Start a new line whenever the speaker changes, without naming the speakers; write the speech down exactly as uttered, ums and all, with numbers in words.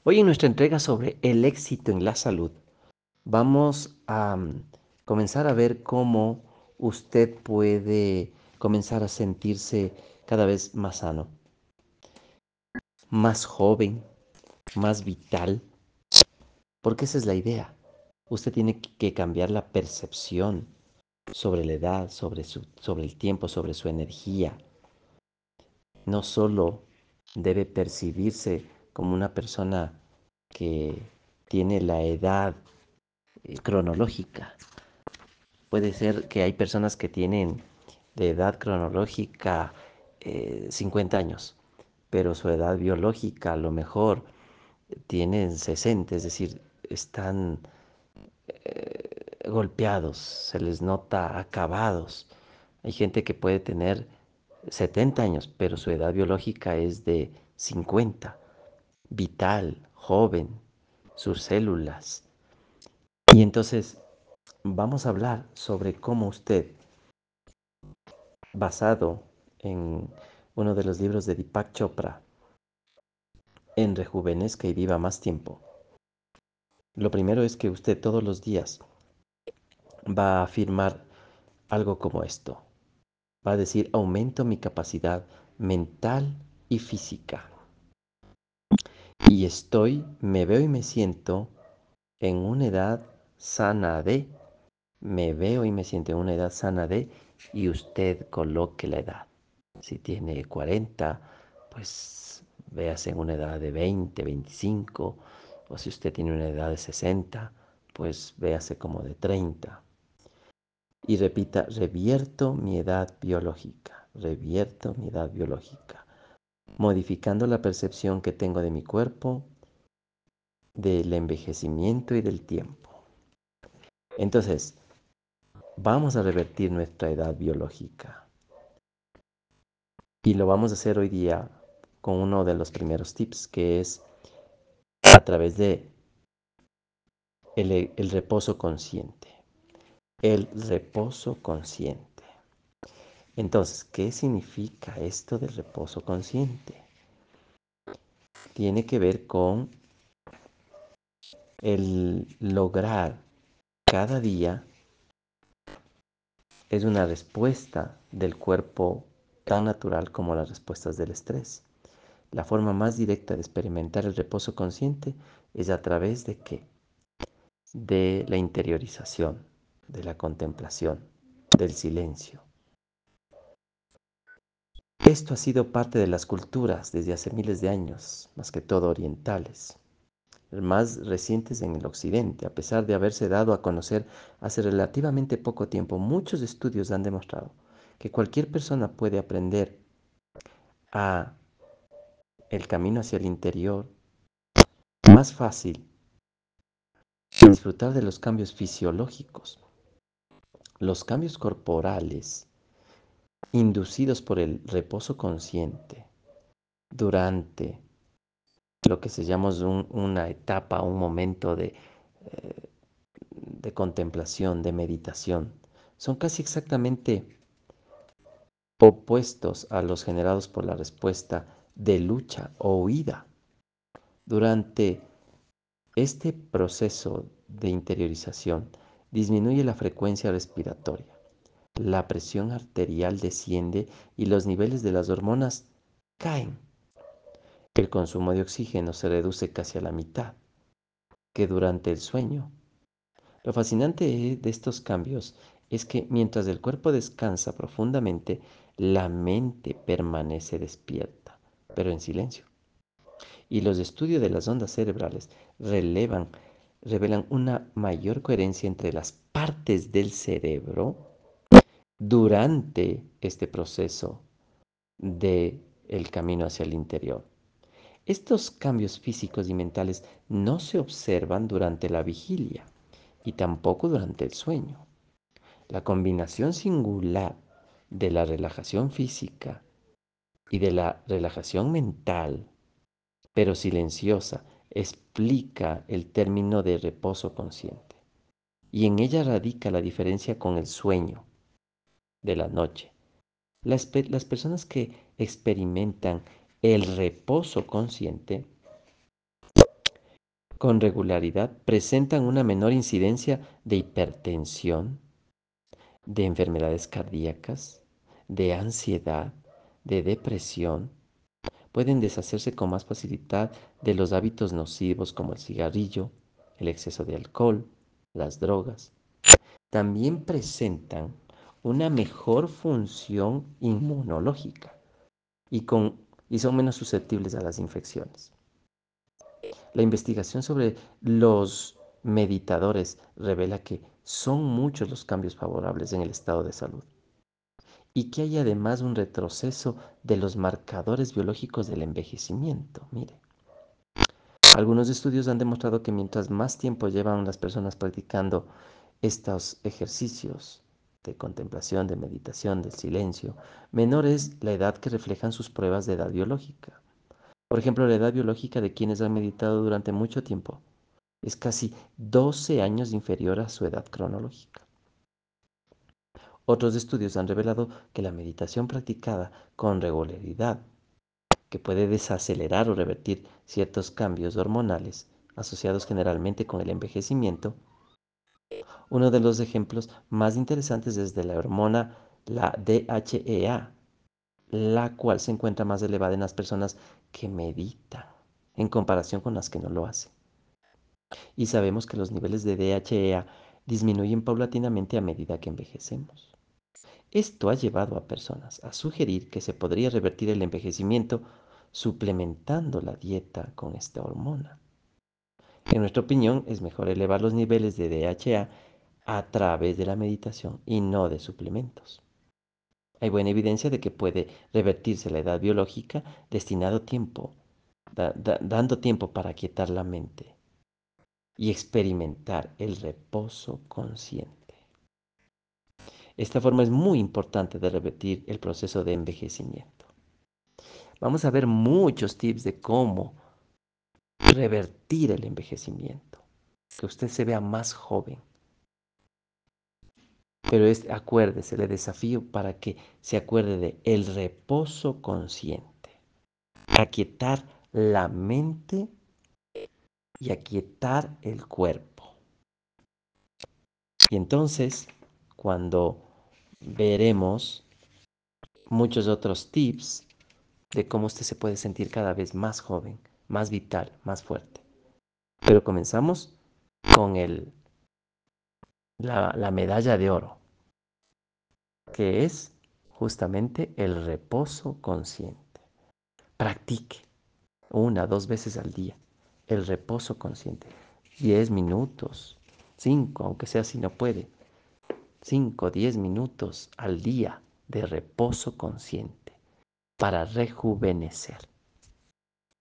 Hoy en nuestra entrega sobre el éxito en la salud, vamos a mm, comenzar a ver cómo usted puede comenzar a sentirse cada vez más sano, más joven, más vital, porque esa es la idea. Usted tiene que cambiar la percepción sobre la edad, sobre su, sobre el tiempo, sobre su energía. No solo debe percibirse como una persona que tiene la edad eh, cronológica. Puede ser que hay personas que tienen de edad cronológica eh, cincuenta años, pero su edad biológica a lo mejor tienen sesenta, es decir, están eh, golpeados, se les nota acabados. Hay gente que puede tener setenta años, pero su edad biológica es de cincuenta, vital, joven, sus células. Y entonces vamos a hablar sobre cómo usted, basado en uno de los libros de Deepak Chopra, en Rejuvenezca y Viva Más Tiempo. Lo primero es que usted todos los días va a afirmar algo como esto. Va a decir, aumento mi capacidad mental y física. Y estoy, me veo y me siento en una edad sana de, me veo y me siento en una edad sana de, y usted coloque la edad. Si tiene cuarenta, pues véase en una edad de veinte, veinticinco, o si usted tiene una edad de sesenta, pues véase como de treinta. Y repita, revierto mi edad biológica, revierto mi edad biológica, modificando la percepción que tengo de mi cuerpo, del envejecimiento y del tiempo. Entonces, vamos a revertir nuestra edad biológica. Y lo vamos a hacer hoy día con uno de los primeros tips, que es a través de el, el reposo consciente. El reposo consciente. Entonces, ¿qué significa esto del reposo consciente? Tiene que ver con el lograr cada día, es una respuesta del cuerpo tan natural como las respuestas del estrés. La forma más directa de experimentar el reposo consciente es a través de qué? De la interiorización, de la contemplación, del silencio. Esto ha sido parte de las culturas desde hace miles de años, más que todo orientales, más recientes en el occidente, a pesar de haberse dado a conocer hace relativamente poco tiempo. Muchos estudios han demostrado que cualquier persona puede aprender a el camino hacia el interior más fácil y disfrutar de los cambios fisiológicos, los cambios corporales inducidos por el reposo consciente durante lo que se llama un- una etapa, un momento de, eh, de contemplación, de meditación. Son casi exactamente opuestos a los generados por la respuesta de lucha o huida. Durante este proceso de interiorización disminuye la frecuencia respiratoria, la presión arterial desciende y los niveles de las hormonas caen. El consumo de oxígeno se reduce casi a la mitad que durante el sueño. Lo fascinante de estos cambios es que mientras el cuerpo descansa profundamente, la mente permanece despierta, pero en silencio. Y los estudios de las ondas cerebrales relevan, revelan una mayor coherencia entre las partes del cerebro durante este proceso de el camino hacia el interior. Estos cambios físicos y mentales no se observan durante la vigilia y tampoco durante el sueño. La combinación singular de la relajación física y de la relajación mental, pero silenciosa, explica el término de reposo consciente. Y en ella radica la diferencia con el sueño de la noche. Las, las personas que experimentan el reposo consciente con regularidad presentan una menor incidencia de hipertensión, de enfermedades cardíacas, de ansiedad, de depresión. Pueden deshacerse con más facilidad de los hábitos nocivos como el cigarrillo, el exceso de alcohol, las drogas. También presentan una mejor función inmunológica y, con, y son menos susceptibles a las infecciones. La investigación sobre los meditadores revela que son muchos los cambios favorables en el estado de salud y que hay además un retroceso de los marcadores biológicos del envejecimiento. Mire, algunos estudios han demostrado que mientras más tiempo llevan las personas practicando estos ejercicios de contemplación, de meditación, del silencio, menor es la edad que reflejan sus pruebas de edad biológica. Por ejemplo, la edad biológica de quienes han meditado durante mucho tiempo es casi doce años inferior a su edad cronológica. Otros estudios han revelado que la meditación practicada con regularidad, que puede desacelerar o revertir ciertos cambios hormonales asociados generalmente con el envejecimiento. Uno de los ejemplos más interesantes es de la hormona, la D H E A, la cual se encuentra más elevada en las personas que meditan en comparación con las que no lo hacen. Y sabemos que los niveles de D H E A disminuyen paulatinamente a medida que envejecemos. Esto ha llevado a personas a sugerir que se podría revertir el envejecimiento suplementando la dieta con esta hormona. En nuestra opinión, es mejor elevar los niveles de D H E A a través de la meditación y no de suplementos. Hay buena evidencia de que puede revertirse la edad biológica destinado tiempo, da, da, dando tiempo para aquietar la mente y experimentar el reposo consciente. Esta forma es muy importante de revertir el proceso de envejecimiento. Vamos a ver muchos tips de cómo revertir el envejecimiento, que usted se vea más joven. Pero es, acuérdese, le desafío para que se acuerde de el reposo consciente. Aquietar la mente y aquietar el cuerpo. Y entonces, cuando veremos muchos otros tips de cómo usted se puede sentir cada vez más joven, más vital, más fuerte. Pero comenzamos con el, la, la medalla de oro, que es justamente el reposo consciente. Practique una, dos veces al día el reposo consciente. Diez minutos, cinco, aunque sea si no puede. Cinco, diez minutos al día de reposo consciente para rejuvenecer.